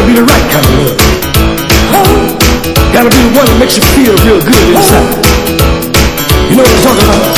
gotta be the right kind of love. Gotta be the one that makes you feel real good inside. You know what I'm talking about?